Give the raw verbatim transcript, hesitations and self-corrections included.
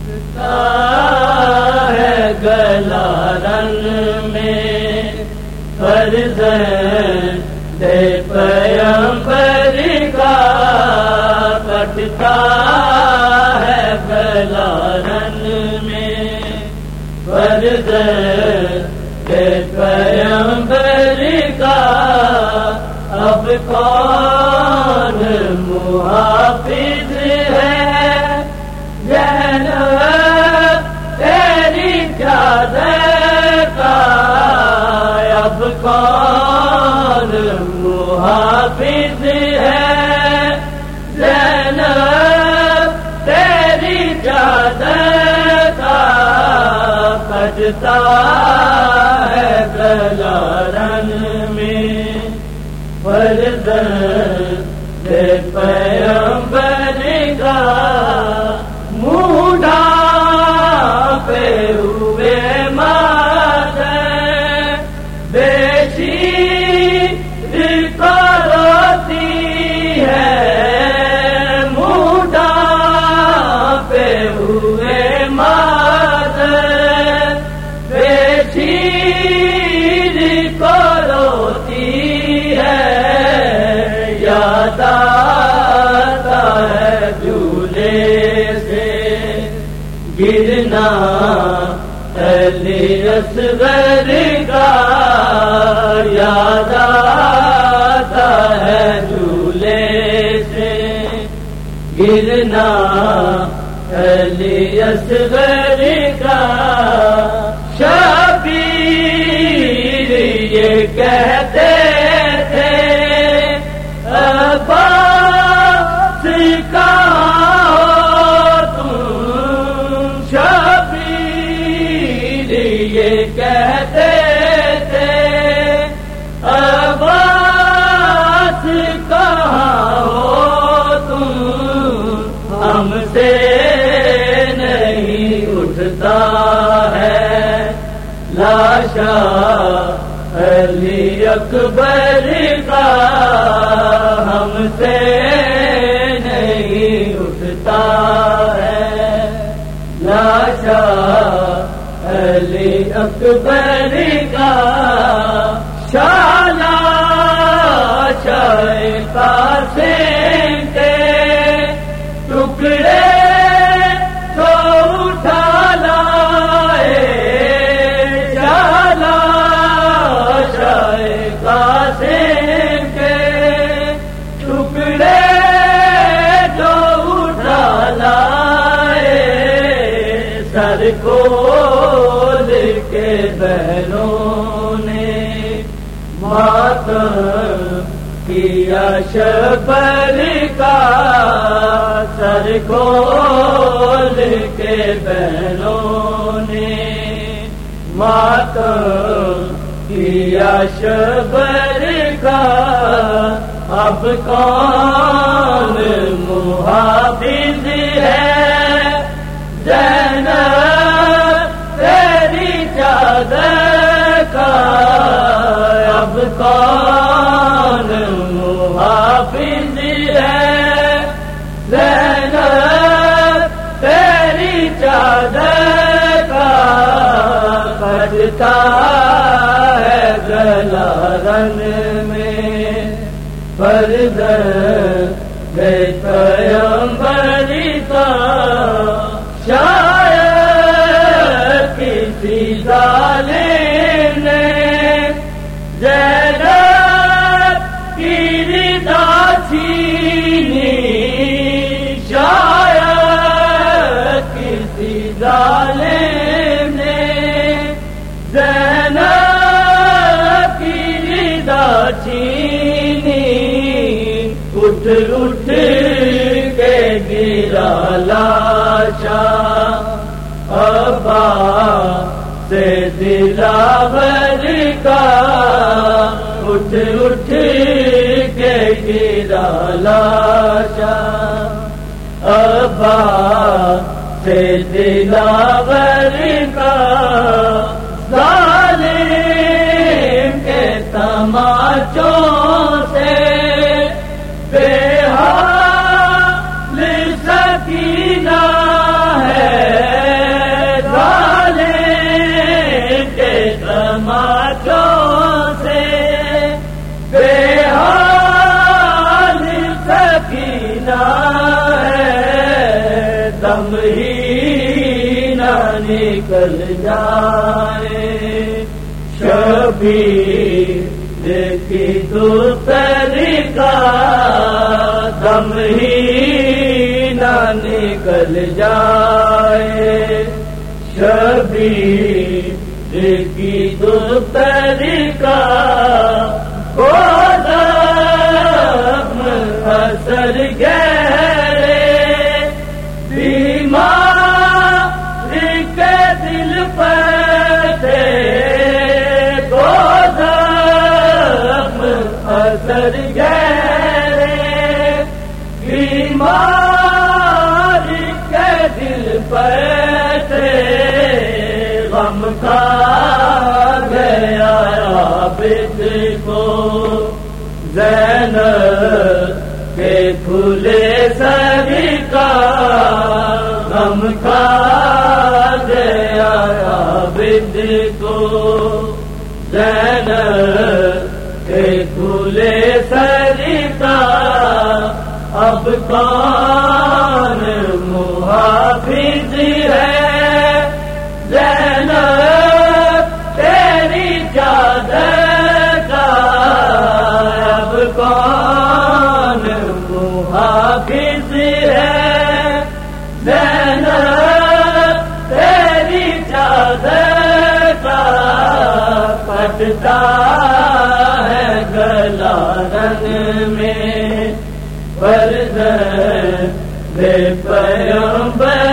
ہے گلا رن میں فرزند پیغمبر کا کٹتا ہے گلا رن میں فرزند پیغمبر کا اب کون محافظ ہے جنت تیری چادر کا اب کون محافظ ہے جنت تیری چادر کا کٹتا ہے گلا رن میں فرزند پیغمبر کا منہ ڈھانپے ہوئے مادر بیشیر کو روتی ہے منہ ڈھانپے ہوئے مادر بیشیر کو روتی ہے یاد آتا ہے جھولے سے گرنا علی اصغر کا یاد آتا ہے جھولے سے گرنا علی اصغر کا شبیر یہ کہتے تھے عباس کہاں ہو تم شبیر یہ کہتے تھے عباس کہاں ہو تم ہم سے نہیں اٹھتا ہے لاشا علی اکبر کا ہم سے نہیں اٹھتا ہے لاشا علی اکبر کا شالا شائے قاسم کے ٹکڑے تو اٹھا لائے شالا شائے قاسم کے ٹکڑے جو اٹھا لائے سر کھول کے بہنوں نے ماتم کیا شبر کا سر کھول کے بہنوں نے ماتم کیا شبر کا اب کون محافظ ہے زینب تیری چادر کا اب کون محافظ ہے زینب تیری چادر کا کٹتا ہے گلا رن میں فرزند پیغمبر کا شاید کسی ظالم نے زینب کی رضا چھینی شاید کسی ظالم نے زینب کی رضا چھینی اٹھ اٹھ کے گرا لاشا ابا سے دلاور کا اٹھ اٹھ کے گرا لاشا ابا سے دلاور کا ظالم کے تماچوں سے بے حال سکینہ ہے دم ہی نہ نکل جائے شبیر کی دوسری کا دم ہی نہ نکل جائے شبیر کی دوسری کا اثر گہرے بیمار کے دل پر تھے گودم اثر گہرے بیمار کے دل پر تھے غم کھا گیا عابد کو زینب کے کھلے سر کا غم کھا گیا عابد کو زینب کے کھلے سر کا اب کون محافظ ہے زینب تیری چادر کا اب کون محافظ ہے زینب تیری چادر کا پٹتا ہے گلا رن میں فرزند پیغمبر